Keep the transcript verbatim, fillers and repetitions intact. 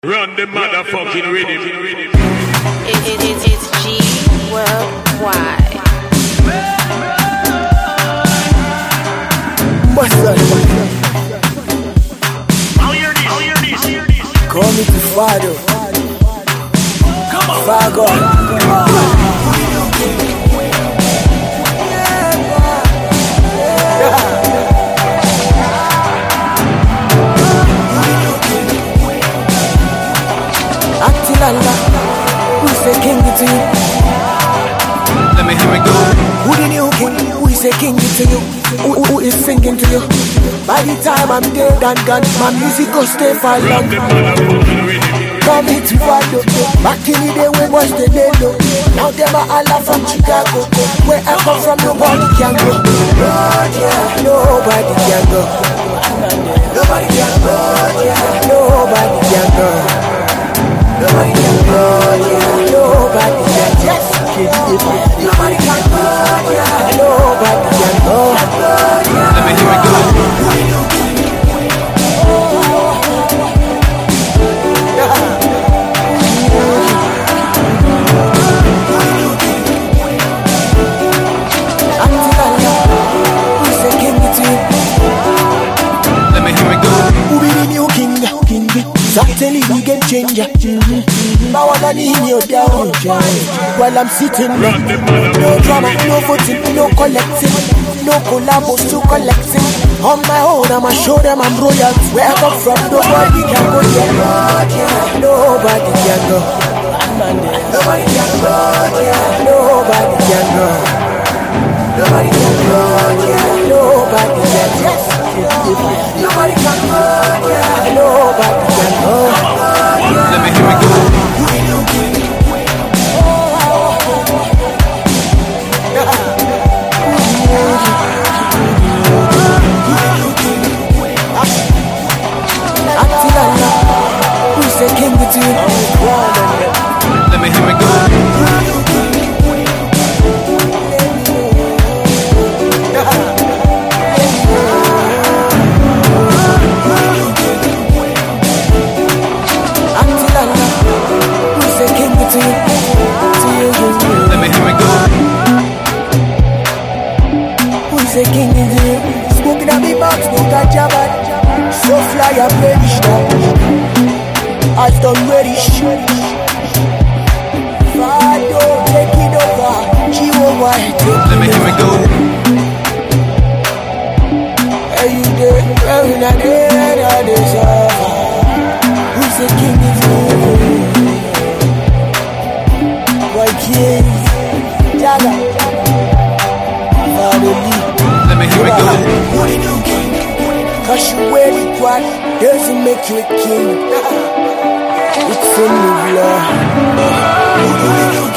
Run the motherfucking rhythm. It, it, it, it's G Worldwide. I'll hear this, I'll hear this, I'll hear this. Call me to Fado. Come on. Fago. Atilala, who's the king to you? Let me hear it go. Who the new king? Who is the king to you? Who, who is singing to you? By the time I'm dead and gone, my music will stay for long. Run the motherfucking rhythm. Call me to Fado. Back in the day we was the Lelo. Now them are all from Chicago. Where I come from, nobody can go. Nobody can go. Nobody can go. Nobody can go. Nobody can go, yeah. Nobody can go. Yes. Nobody can go, yeah. Nobody can go. Let me hear it go. Who's the king to you? Let me hear it go. Who be the new king? King. Certainly we can change it. Now I'm in your down while I'm sitting there. No drama, no voting, no collecting, no collabos to collecting. On my own, I'ma show them I'm royal. Where I come from, nobody can go there. Nobody can go. Nobody can go. Nobody can go. Nobody can go. Nobody can go. Nobody can go. Nobody can go. Let me hear it go. Who's the king to you? Let me hear it go. Who's the king to you? To you, Let me hear it go. who's the king to you? Smoking a big box, smoke a jabba. So fly a perish now. I've done ready. Fado, take it over. G O Y, take Let me hear it go. Hey, you there? Every night, every night, there's a- who's the king to you? Boy, king. Jaga. Fado Lee. Let me hear it go. Cause you wear the quad doesn't make you a king. It's in the blood.